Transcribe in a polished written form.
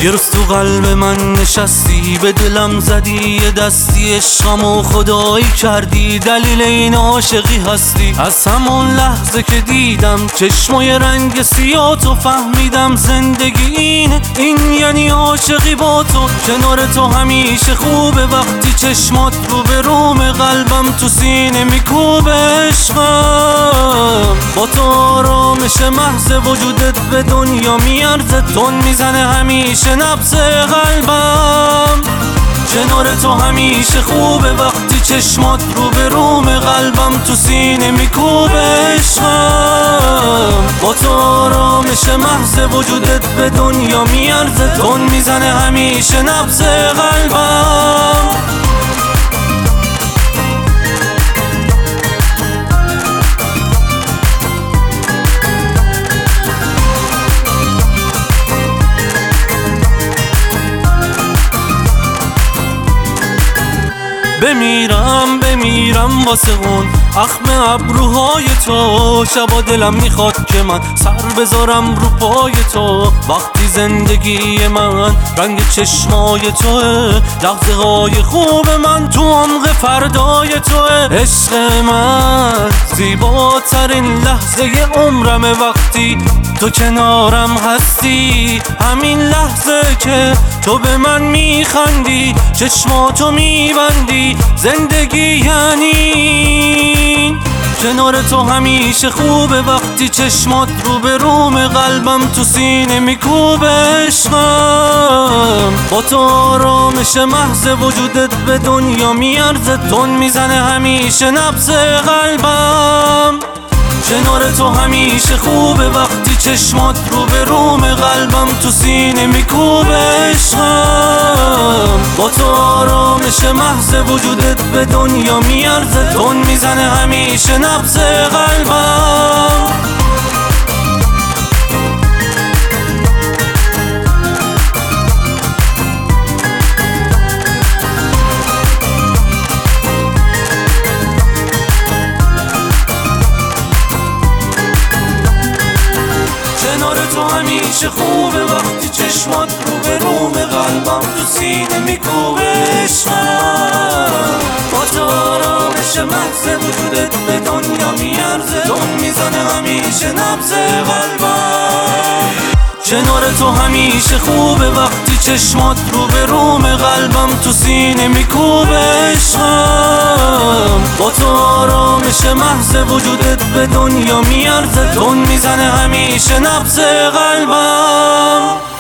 یه روز تو قلب من نشستی، به دلم زدی یه دستی، عشقمو خدایی کردی، دلیل این عاشقی هستی. از همون لحظه که دیدم چشمای رنگ سیاه تو، فهمیدم زندگی اینه، این یعنی عاشقی با تو. کنار تو همیشه خوبه، وقتی چشمات رو به روم قلبم تو سینه میکوبه. عشقم با تو آرامش محض، وجودت به دنیا میارزه، تون میزنه همیشه نبض قلبم. کنار تو همیشه خوبه، وقتی چشمات رو به روم قلبم تو سینه میکوبه. عشقم با تو آرامش محض، وجودت به دنیا میارزه، تون میزنه همیشه نبض قلبم. بمیرم واسه اون اخم ابروهای تو، شبا دلم میخواد که من سر بذارم رو پای تو. وقتی زندگی من رنگ چشمای توه، لحظه های خوب من تو عمق فردای توه. عشق من زیباترین لحظه عمرمه، وقتی تو کنارم هستی، همین لحظه که تو به من میخندی، چشماتو میبندی، زندگی یعنی کنار تو همیشه خوبه، وقتی چشمات رو به روم قلبم تو سینه میکوبه. عشقم با تو آرامش محض، وجودت به دنیا میارزه، تون میزنه همیشه نبض قلبم. کنار تو همیشه خوبه، وقتی چشمات رو به روم قلبم تو سینه میکوبه. عشقم با تو آرامش محض، وجودت به دنیا میارزه، تون میزنه همیشه نبض قلبم. همیشه خوبه، وقتی چشمات رو به روم قلبم تو سینه میکوبه. عشقم با تو آرامش محض، وجودت به دنیا میارزه، تون میزنه همیشه نبض قلبم. کنار تو همیشه خوبه، وقتی چشمات رو به روم قلبم تو سینه میکوبه. عشقم با تو آرامش محض، وجودت به دنیا میارزه، تون میزنه همیشه نبض قلبم.